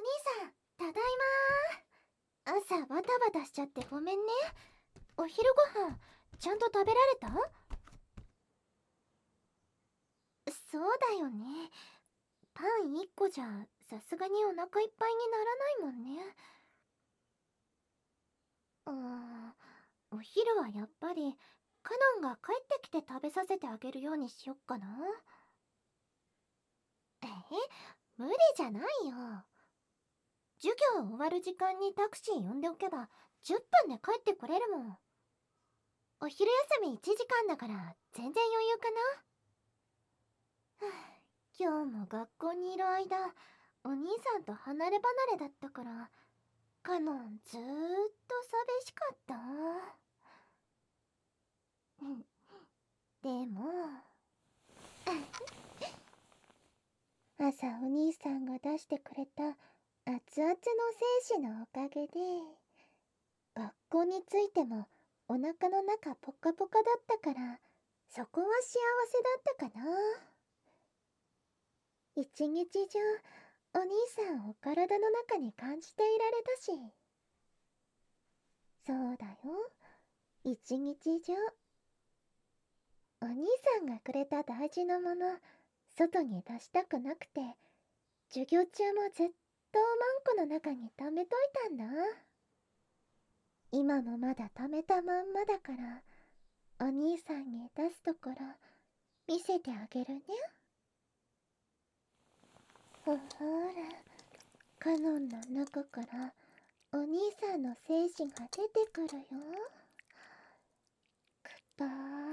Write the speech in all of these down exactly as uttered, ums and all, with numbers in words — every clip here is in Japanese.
兄さん、ただいまー。朝バタバタしちゃってごめんね。お昼ご飯ちゃんと食べられた？そうだよね。パンいっこじゃさすがにお腹いっぱいにならないもんね。うーん、お昼はやっぱりカノンが帰ってきて食べさせてあげるようにしよっかな。え無理じゃないよ。授業終わる時間にタクシー呼んでおけばじゅっぷんで帰ってくれるもん。お昼休みいちじかんだから全然余裕かな。はあ、今日も学校にいる間お兄さんと離れ離れだったからカノンずーっと寂しかった。うんでも朝お兄さんが出してくれた熱々の精子のおかげで学校に着いてもお腹の中ポカポカだったからそこは幸せだったかな。一日中お兄さんを体の中に感じていられたし。そうだよ、一日中お兄さんがくれた大事なもの外に出したくなくて授業中もずっとマンコの中に溜めといたんだ。今もまだ溜めたまんまだからお兄さんに出すところ見せてあげるね。ほほら、カノンの中からお兄さんの精子が出てくるよ。くぱー。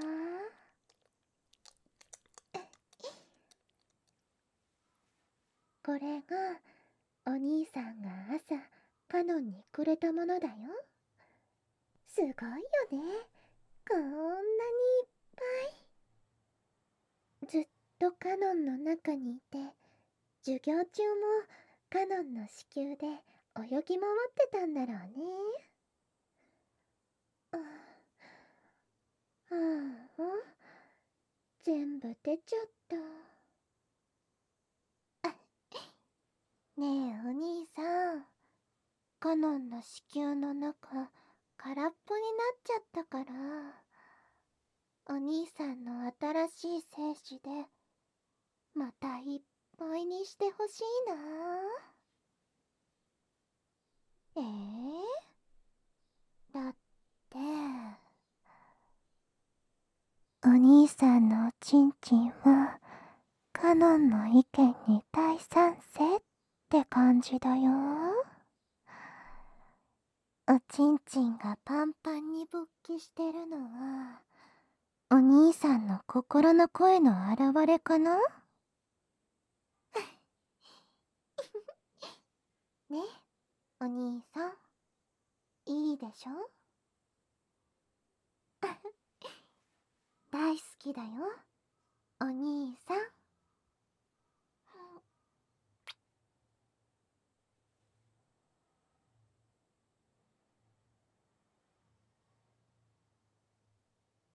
これがお兄さんが朝カノンにくれたものだよ。すごいよね、こんなにいっぱい。ずっとカノンの中にいて授業中もカノンの子宮で泳ぎ回ってたんだろうね。ああ、全部出ちゃった。ねえお兄さん、カノンの子宮の中空っぽになっちゃったからお兄さんの新しい精子でまたいっぱいにしてほしいな。えー、だってお兄さんのおちんちんはカノンの意見に大賛成って感じだよ。おちんちんがパンパンに勃起してるのはお兄さんの心の声の表れかな。ね、お兄さん、いいでしょ？大好きだよ、お兄さん。